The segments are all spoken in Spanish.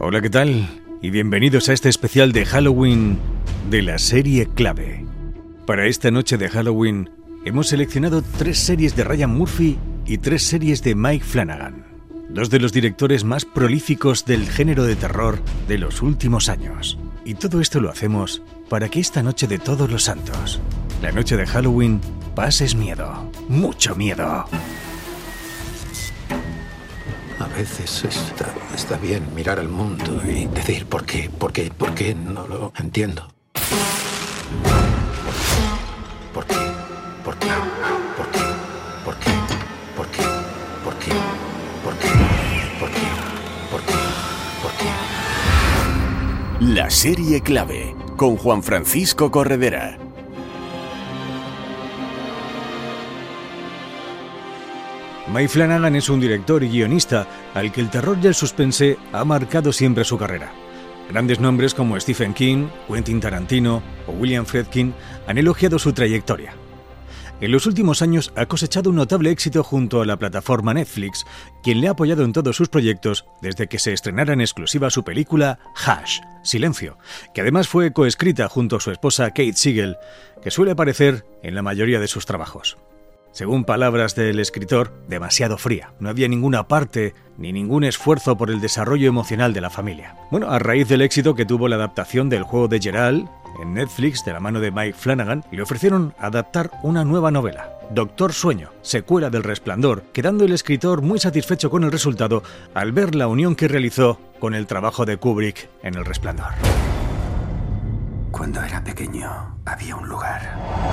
Hola, ¿qué tal? Y bienvenidos a este especial de Halloween de la serie Clave. Para esta noche de Halloween hemos seleccionado 3 series de Ryan Murphy y 3 series de Mike Flanagan, 2 de los directores más prolíficos del género de terror de los últimos años. Y todo esto lo hacemos para que esta noche de Todos los Santos, la noche de Halloween, pases miedo, mucho miedo. A veces está bien mirar al mundo y decir ¿por qué no lo entiendo? ¿Por qué? ¿Por qué? ¿Por qué? ¿Por qué? ¿Por qué? ¿Por qué? ¿Por qué? ¿Por qué? ¿Por qué? ¿Por qué? La serie Clave, con Juan Francisco Corredera. Mike Flanagan es un director y guionista al que el terror y el suspense ha marcado siempre su carrera. Grandes nombres como Stephen King, Quentin Tarantino o William Friedkin han elogiado su trayectoria. En los últimos años ha cosechado un notable éxito junto a la plataforma Netflix, quien le ha apoyado en todos sus proyectos desde que se estrenara en exclusiva su película Hush, Silencio, que además fue coescrita junto a su esposa Kate Siegel, que suele aparecer en la mayoría de sus trabajos. Según palabras del escritor, demasiado fría. No había ninguna parte ni ningún esfuerzo por el desarrollo emocional de la familia. Bueno, a raíz del éxito que tuvo la adaptación del juego de Geralt en Netflix de la mano de Mike Flanagan, le ofrecieron adaptar una nueva novela, Doctor Sueño, secuela del Resplandor, quedando el escritor muy satisfecho con el resultado al ver la unión que realizó con el trabajo de Kubrick en El Resplandor. Cuando era pequeño, había un lugar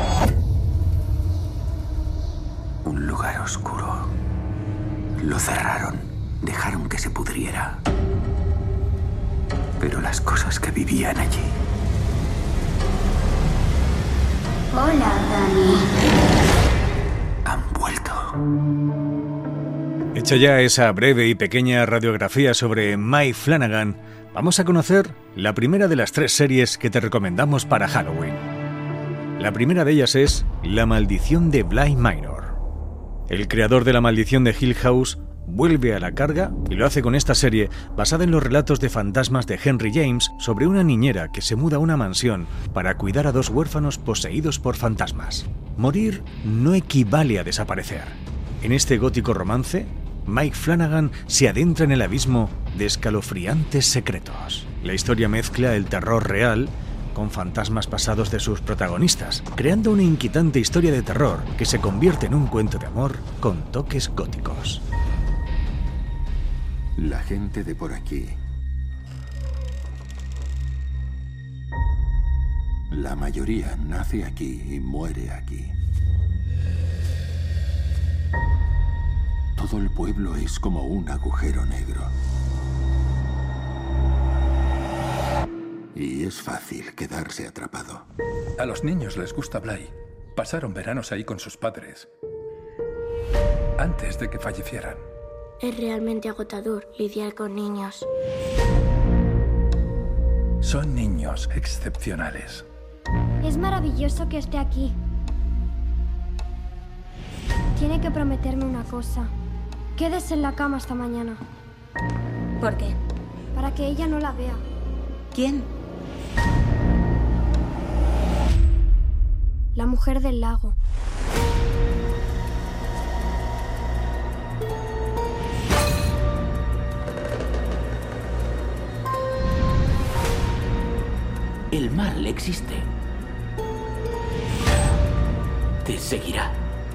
oscuro. Lo cerraron, dejaron que se pudriera. Pero las cosas que vivían allí... Hola, Dani. Han vuelto. Hecha ya esa breve y pequeña radiografía sobre Mike Flanagan, vamos a conocer la primera de las 3 series que te recomendamos para Halloween. La primera de ellas es La Maldición de Bly Manor. El creador de La Maldición de Hill House vuelve a la carga y lo hace con esta serie basada en los relatos de fantasmas de Henry James sobre una niñera que se muda a una mansión para cuidar a 2 huérfanos poseídos por fantasmas. Morir no equivale a desaparecer. En este gótico romance, Mike Flanagan se adentra en el abismo de escalofriantes secretos. La historia mezcla el terror real con fantasmas pasados de sus protagonistas, creando una inquietante historia de terror que se convierte en un cuento de amor con toques góticos. La gente de por aquí, la mayoría nace aquí y muere aquí. Todo el pueblo es como un agujero negro. Y es fácil quedarse atrapado. A los niños les gusta Bly. Pasaron veranos ahí con sus padres, antes de que fallecieran. Es realmente agotador lidiar con niños. Son niños excepcionales. Es maravilloso que esté aquí. Tiene que prometerme una cosa. Quédese en la cama hasta mañana. ¿Por qué? Para que ella no la vea. ¿Quién? La mujer del lago. El mal existe. Te seguirá.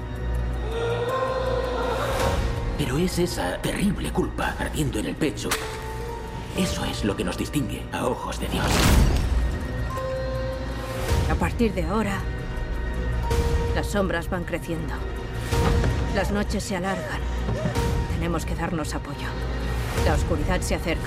Pero es esa terrible culpa ardiendo en el pecho. Eso es lo que nos distingue a ojos de Dios. A partir de ahora, las sombras van creciendo. Las noches se alargan. Tenemos que darnos apoyo. La oscuridad se acerca.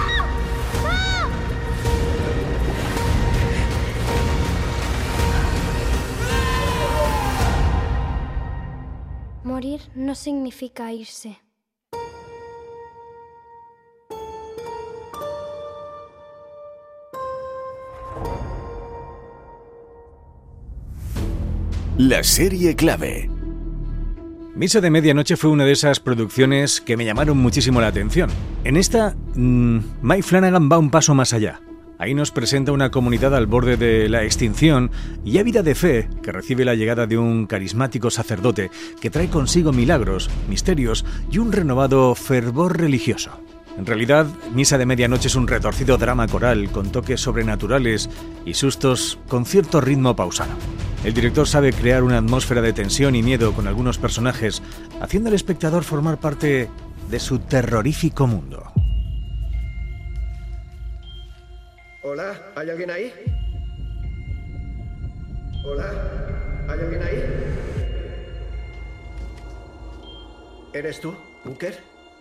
Morir no significa irse. La serie Clave. Misa de Medianoche fue una de esas producciones que me llamaron muchísimo la atención. En esta, Mike Flanagan va un paso más allá. Ahí nos presenta una comunidad al borde de la extinción y ávida de fe que recibe la llegada de un carismático sacerdote que trae consigo milagros, misterios y un renovado fervor religioso. En realidad, Misa de Medianoche es un retorcido drama coral con toques sobrenaturales y sustos con cierto ritmo pausado. El director sabe crear una atmósfera de tensión y miedo con algunos personajes, haciendo al espectador formar parte de su terrorífico mundo. Hola, ¿hay alguien ahí? Hola, ¿hay alguien ahí? ¿Eres tú, Booker?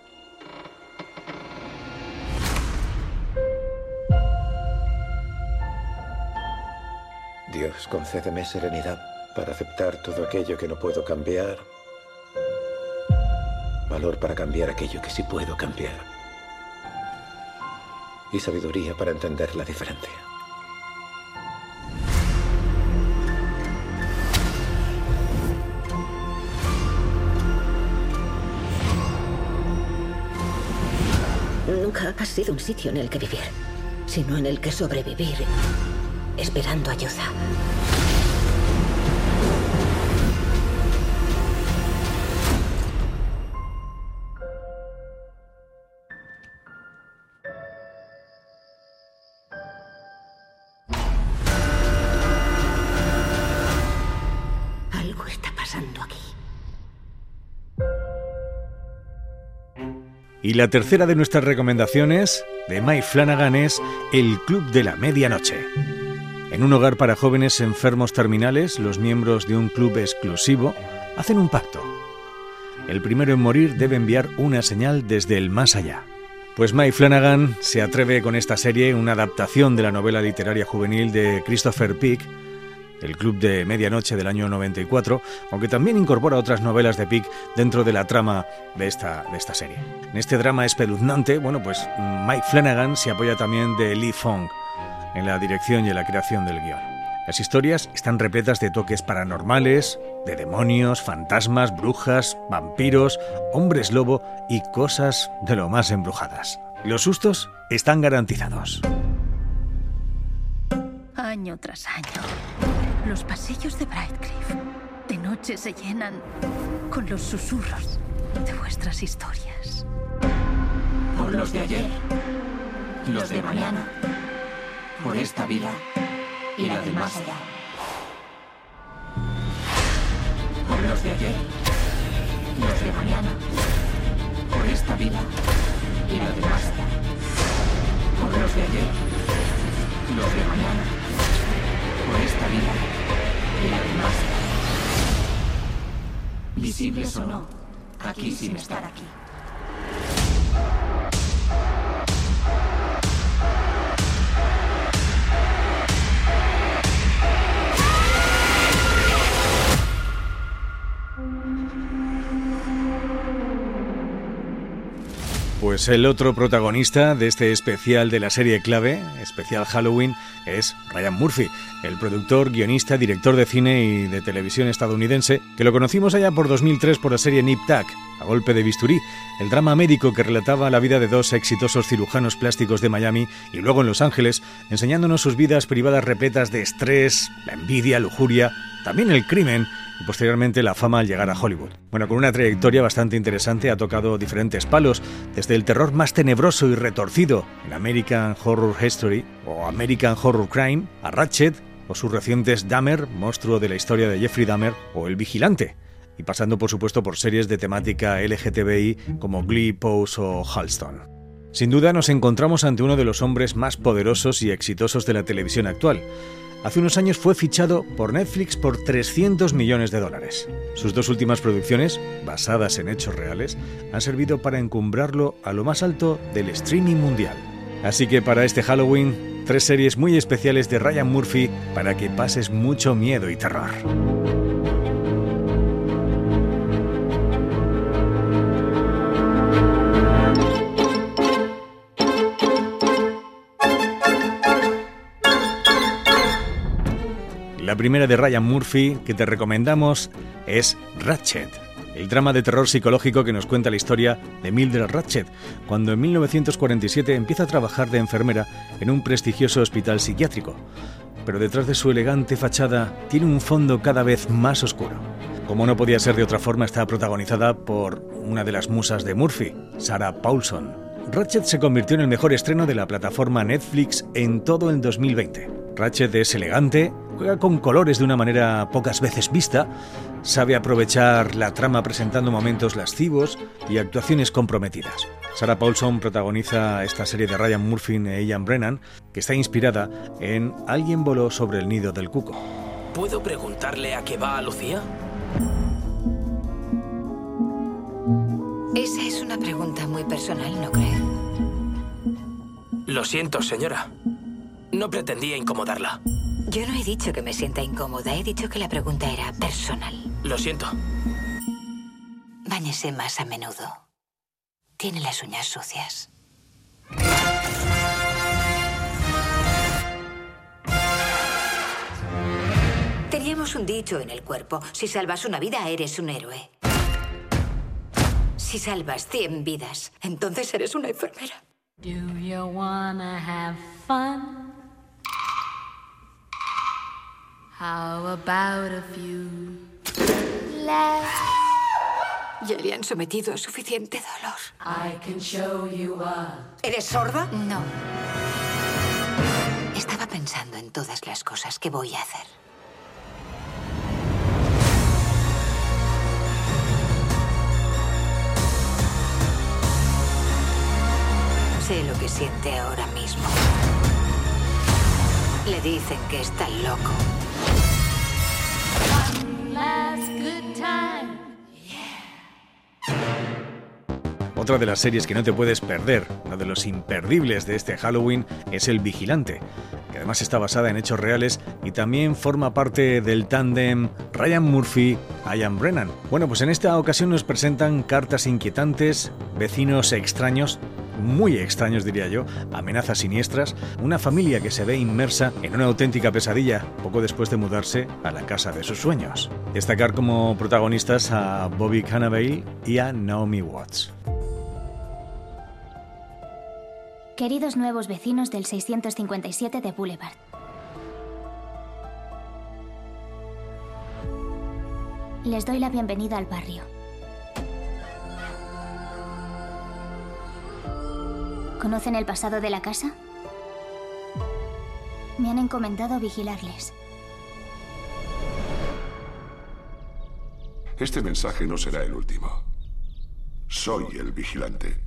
Dios, concédeme serenidad para aceptar todo aquello que no puedo cambiar. Valor para cambiar aquello que sí puedo cambiar. Y sabiduría para entender la diferencia. Nunca ha sido un sitio en el que vivir, sino en el que sobrevivir, esperando ayuda. Algo está pasando aquí. Y la tercera de nuestras recomendaciones de Mike Flanagan es El Club de la Medianoche. En un hogar para jóvenes enfermos terminales, los miembros de un club exclusivo hacen un pacto. El primero en morir debe enviar una señal desde el más allá. Pues Mike Flanagan se atreve con esta serie, una adaptación de la novela literaria juvenil de Christopher Peak, El Club de Medianoche del año 94, aunque también incorpora otras novelas de Peak dentro de la trama de esta serie. En este drama espeluznante, pues Mike Flanagan se apoya también de Lee Fong en la dirección y en la creación del guión. Las historias están repletas de toques paranormales, de demonios, fantasmas, brujas, vampiros, hombres lobo y cosas de lo más embrujadas. Los sustos están garantizados. Año tras año, los pasillos de Brightcliff de noche se llenan con los susurros de vuestras historias. Por los de ayer, los de mañana, por esta vida y la del más allá. Por los de ayer, los de mañana, por esta vida y la del más allá. Por los de ayer, los de mañana, por esta vida y la del más allá. Visibles o no, aquí sin estar aquí. Pues el otro protagonista de este especial de la serie clave, especial Halloween, es Ryan Murphy, el productor, guionista, director de cine y de televisión estadounidense, que lo conocimos allá por 2003 por la serie Nip Tuck, A golpe de bisturí, el drama médico que relataba la vida de dos exitosos cirujanos plásticos de Miami y luego en Los Ángeles, enseñándonos sus vidas privadas repletas de estrés, la envidia, lujuria, también el crimen y posteriormente la fama al llegar a Hollywood. Con una trayectoria bastante interesante, ha tocado diferentes palos, desde el terror más tenebroso y retorcido en American Horror History o American Horror Crime, a Ratched o sus recientes Dahmer, monstruo de la historia de Jeffrey Dahmer, o El Vigilante, y pasando por supuesto por series de temática LGTBI como Glee, Pose o Halston. Sin duda nos encontramos ante uno de los hombres más poderosos y exitosos de la televisión actual. Hace unos años fue fichado por Netflix por $300 millones. Sus dos últimas producciones, basadas en hechos reales, han servido para encumbrarlo a lo más alto del streaming mundial. Así que para este Halloween, 3 series muy especiales de Ryan Murphy para que pases mucho miedo y terror. La primera de Ryan Murphy que te recomendamos es Ratched. el drama de terror psicológico que nos cuenta la historia de Mildred Ratched, cuando en 1947 empieza a trabajar de enfermera en un prestigioso hospital psiquiátrico. Pero detrás de su elegante fachada tiene un fondo cada vez más oscuro. Como no podía ser de otra forma, está protagonizada por una de las musas de Murphy, Sarah Paulson. Ratched se convirtió en el mejor estreno de la plataforma Netflix en todo el 2020. Ratched es elegante, juega con colores de una manera pocas veces vista, sabe aprovechar la trama presentando momentos lascivos y actuaciones comprometidas. Sarah Paulson protagoniza esta serie de Ryan Murphy e Ian Brennan, que está inspirada en Alguien voló sobre el nido del cuco. ¿Puedo preguntarle a qué va Lucía? Esa es una pregunta muy personal, ¿no cree? Lo siento, señora. No pretendía incomodarla. Yo no he dicho que me sienta incómoda, he dicho que la pregunta era personal. Lo siento. Báñese más a menudo. Tiene las uñas sucias. Teníamos un dicho en el cuerpo. Si salvas una vida, eres un héroe. Si salvas 100 vidas, entonces eres una enfermera. Do you wanna have fun? How about a few laughs? Ya le han sometido a suficiente dolor. I can show you a... ¿Eres sorda? No. Estaba pensando en todas las cosas que voy a hacer. Sé lo que siente ahora mismo. Le dicen que está loco. One last good time. Otra de las series que no te puedes perder, uno de los imperdibles de este Halloween, es El Vigilante, que además está basada en hechos reales y también forma parte del tándem Ryan Murphy-Ian Brennan. Bueno, pues en esta ocasión nos presentan cartas inquietantes, vecinos extraños, muy extraños diría yo, amenazas siniestras, una familia que se ve inmersa en una auténtica pesadilla poco después de mudarse a la casa de sus sueños. Destacar como protagonistas a Bobby Cannavale y a Naomi Watts. Queridos nuevos vecinos del 657 de Boulevard. Les doy la bienvenida al barrio. ¿Conocen el pasado de la casa? Me han encomendado vigilarles. Este mensaje no será el último. Soy el vigilante.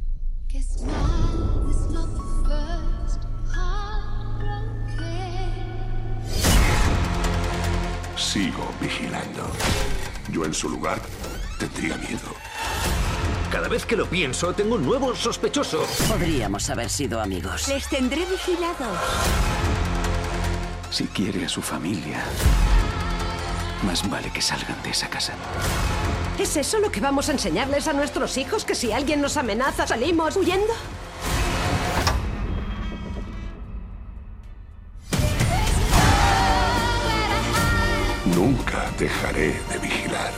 Sigo vigilando. Yo en su lugar tendría miedo. Cada vez que lo pienso, tengo un nuevo sospechoso. Podríamos haber sido amigos. Les tendré vigilados. Si quiere a su familia, más vale que salgan de esa casa. ¿Es eso lo que vamos a enseñarles a nuestros hijos? ¿Que si alguien nos amenaza, salimos huyendo? Nunca dejaré de vigilar.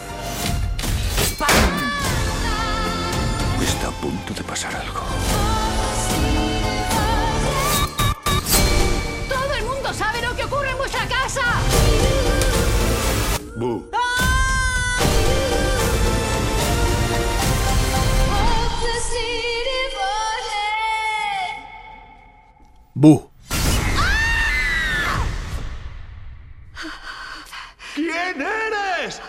Está a punto de pasar algo. ¡Todo el mundo sabe lo que ocurre en vuestra casa! ¡Bu! ¡Bu! ¿Quién eres?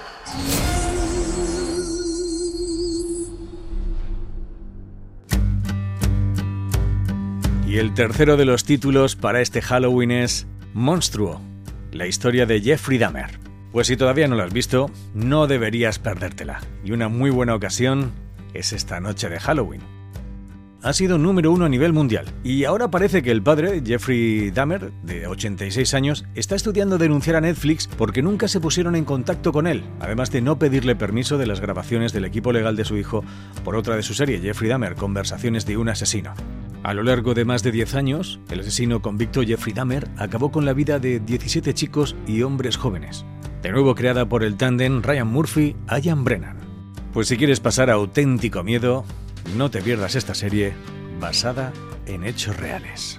Y el tercero de los títulos para este Halloween es Monstruo, la historia de Jeffrey Dahmer. Pues si todavía no lo has visto, no deberías perdértela. Y una muy buena ocasión es esta noche de Halloween. Ha sido número 1 a nivel mundial y ahora parece que el padre, Jeffrey Dahmer, de 86 años, está estudiando denunciar a Netflix porque nunca se pusieron en contacto con él, además de no pedirle permiso de las grabaciones del equipo legal de su hijo por otra de su serie, Jeffrey Dahmer, Conversaciones de un asesino. A lo largo de más de 10 años, el asesino convicto Jeffrey Dahmer acabó con la vida de 17 chicos y hombres jóvenes. De nuevo creada por el tándem Ryan Murphy-Ian Brennan. Pues si quieres pasar auténtico miedo, no te pierdas esta serie basada en hechos reales.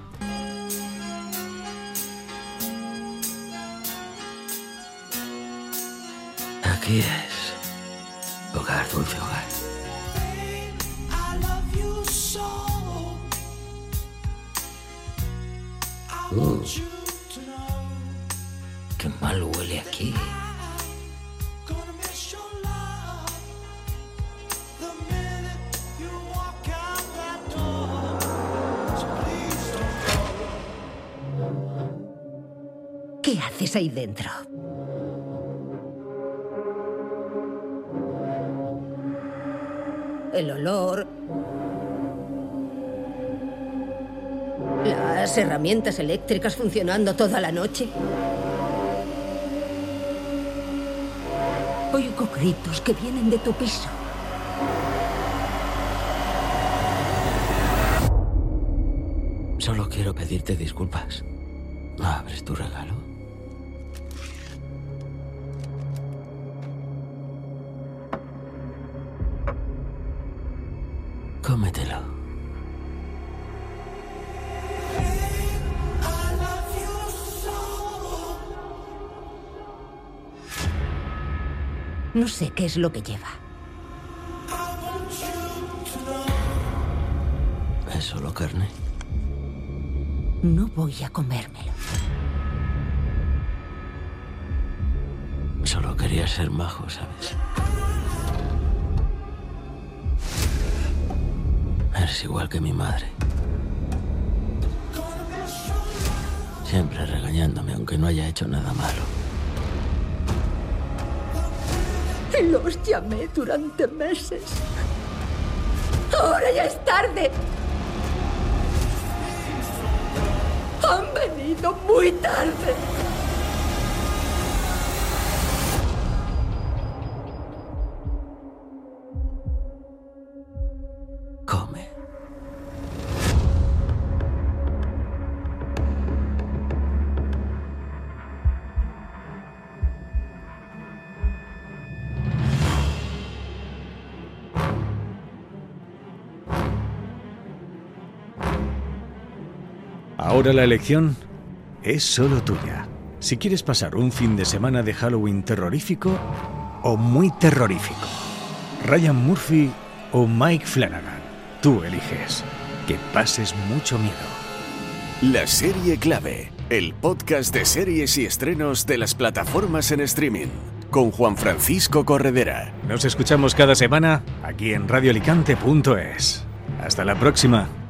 Aquí es hogar, dulce hogar. Qué mal huele aquí. ¿Qué haces ahí dentro? El olor, las herramientas eléctricas funcionando toda la noche. Oigo gritos que vienen de tu piso. Solo quiero pedirte disculpas. ¿Abres tu regalo? Cómetelo. No sé qué es lo que lleva. ¿Es solo carne? No voy a comérmelo. Solo quería ser majo, ¿sabes? Eres igual que mi madre. Siempre regañándome, aunque no haya hecho nada malo. Los llamé durante meses. Ahora ya es tarde. Han venido muy tarde. Come. Ahora la elección es solo tuya. Si quieres pasar un fin de semana de Halloween terrorífico o muy terrorífico. Ryan Murphy o Mike Flanagan. Tú eliges. Que pases mucho miedo. La Serie Clave, el podcast de series y estrenos de las plataformas en streaming, con Juan Francisco Corredera. Nos escuchamos cada semana aquí en radioalicante.es. Hasta la próxima.